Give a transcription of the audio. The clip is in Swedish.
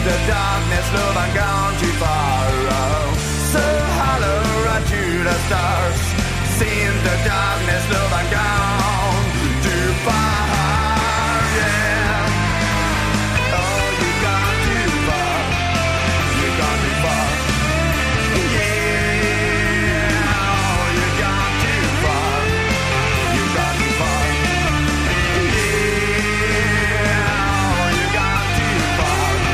the darkness, love, I'm gone too far. Oh, so holler right to the stars. Seeing the darkness, love.